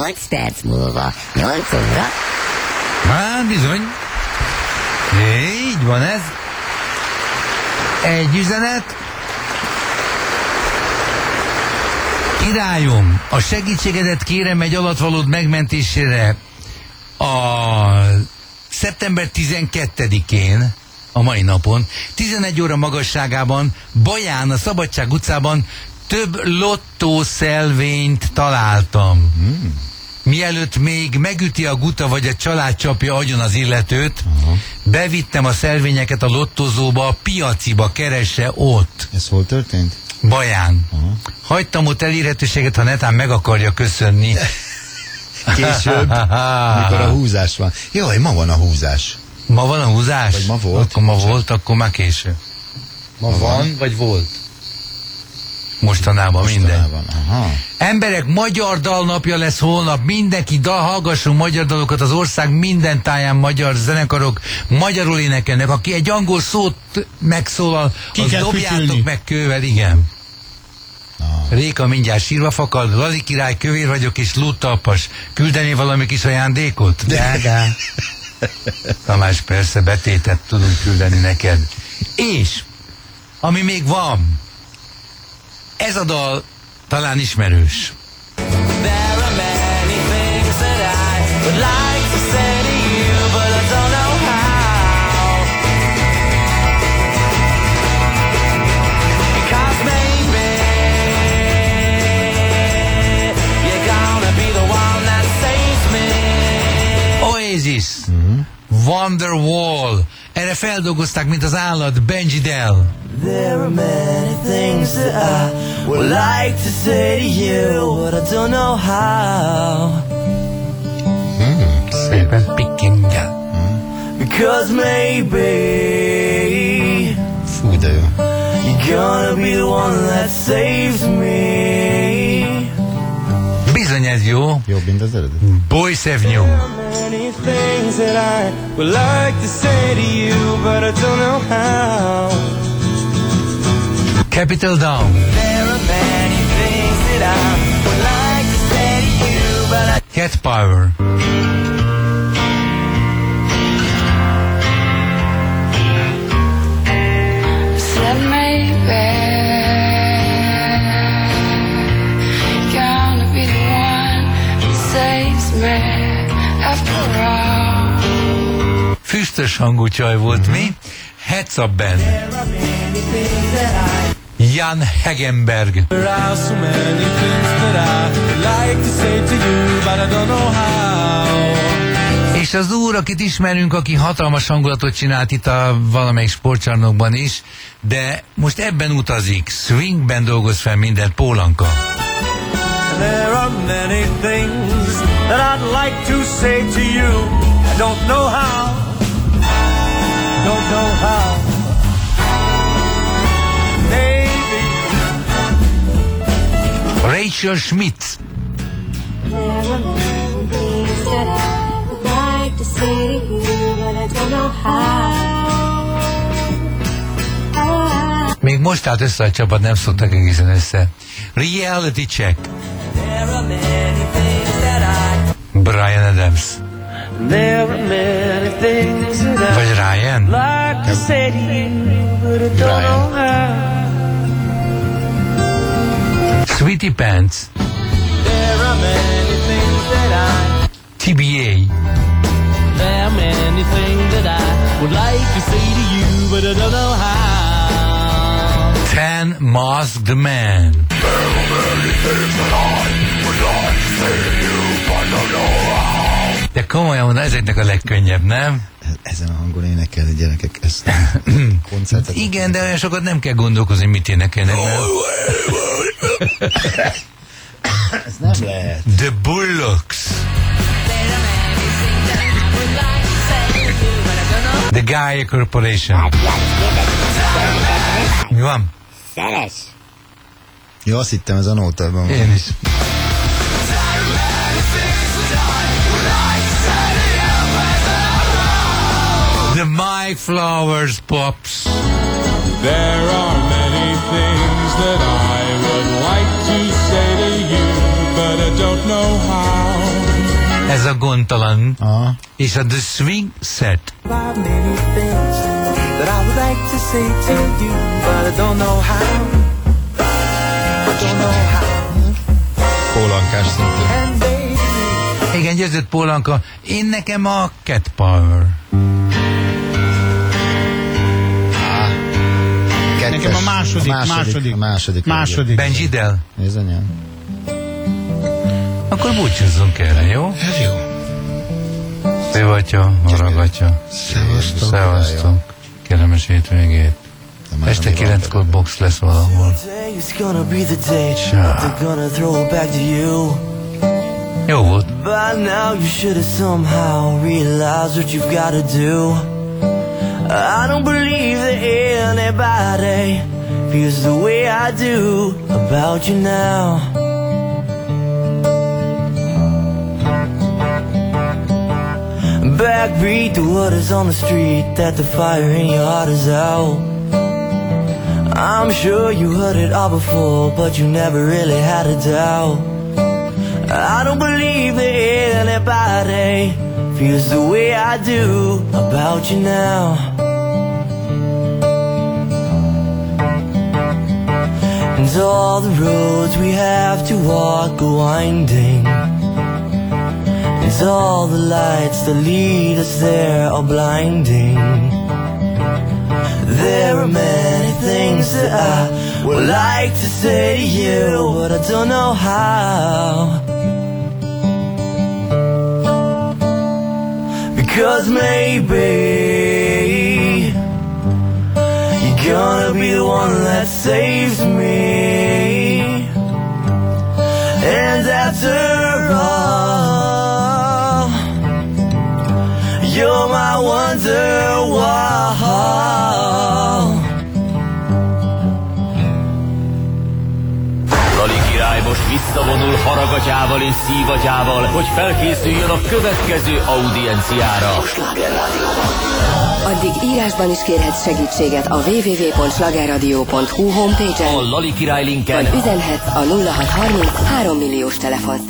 8 perc múlva 8 óra. Hát bizony. Így van ez. Egy üzenet. Királyom, a segítségedet kérem egy alatvalód megmentésére a szeptember 12-én, a mai napon, 11 óra magasságában, Baján, a Szabadság utcában több lottószelvényt találtam. Mielőtt még megüti a guta, vagy a család csapja agyon az illetőt, bevittem a szelvényeket a lottozóba, a piaciba, keresse ott. Ez hol történt? Baján. Hagytam ott elérhetőséget, ha netán meg akarja köszönni. Később, mikor a húzás van. Jaj, ma van a húzás. Ma van a húzás? Vagy ma volt? Akkor ma volt, akkor már késő. Ma van, vagy volt? Mostanában minden. Aha. Emberek, magyar dalnapja lesz holnap. Mindenki hallgassunk magyar dalokat az ország minden táján, magyar zenekarok magyarul énekelnek. Aki egy angol szót megszólal, az dobjátok meg kővel, igen. Réka mindjárt sírva fakad, Lazi király, kövér vagyok és lúttalpas. Küldeni valami kis ajándékot? De. Tamás, persze, betétet tudunk küldeni neked. És, ami még van, ez a dal talán ismerős. Oasis, Wonderwall. Erre feldolgozták, mint az állat, Benji Dell. There are many things that I would like to say to you, but I don't know how. Szépen pikkingel. Because maybe Fú, de jó. you're gonna be the one that saves me. Bizony ez jó. Jobb, mint az eredet. Boys Avenue. There are many things that I would like to say to you, but I don't know how. Capital Down. There are many things that I would like to say to you, but I Cat Power. Said maybe gonna be the one who saves me after all. Füstös hangú csaj volt mi. Heads Up Band. Jan Hegenberg. There are so many things that I would like to say to you, but I don't know how. És az úr, akit ismerünk, aki hatalmas hangulatot csinált itt a valamelyik sportcsarnokban is, de most ebben utazik, swingben dolgoz fel mindent, Pólanka. There are many things that I'd like to say to you. I don't know how. Don't know how. Maybe. Rachel Schmidt. There are many things that I would like to say to you, but I don't know how. Még most állt össze a csapat, nem szoktak egészen össze. Reality Check. There are many things that Brian Adams. There are many things that Vagy Ryan? like to say to you, but I don't know how. Sweetie Pants. There are many things that TBA. There are many things that I would like to say to you, but I don't know how. 10 Masked Man. De komolyan mondom, ezeknek a legkönnyebb, nem? Ezen a hangon énekelni, gyerekek, ezt koncertet. Igen, de olyan sokat nem kell gondolkozni, mit énekelnek. Ez nem lehet. The Bullocks. The Gaia Corporation. Mi van? Szeres. Jó, azt hittem, ez a nótában van. Én is. The Mike Flowers Pops. There are many things that I would like to say to you, but I don't know how. nyomtalan, Aha. és a The Swing Set. Many things that I would like to say to you, but I don't know how. I don't know how. Pólankás szintén. And baby, Igen, győzött Pólanka. Én nekem a Cat Power. Nekem a második. Benji Del. Bizonyan. Akkor búcsúzzunk erre, jó? Ez jó. Szivatja, haragatja. Szevasztok. Kellemes hétvégét. Este 9-kor box lesz valahol. today is gonna be the day Sure. they're gonna throw it back to you. Jó volt. By now you should have somehow realized what you've got to do. I don't believe that anybody feels the way I do about you now. Backbeat the word is on the street that the fire in your heart is out. I'm sure you heard it all before, but you never really had a doubt. I don't believe that anybody feels the way I do about you now. And all the roads we have to walk are winding, and all the lights that lead us there are blinding. There are many things that I would like to say to you, but I don't know how. Because maybe you're gonna be the one that saves me. And after all, you're my wonderwall. Lali király most visszavonul haragatyával és szívatyával, hogy felkészüljön a következő audienciára. Addig írásban is kérhetsz segítséget a www.schlagerradio.hu homepage-en, A Lali király linken vagy üzenhetsz a 0630 3 milliós telefonszámra.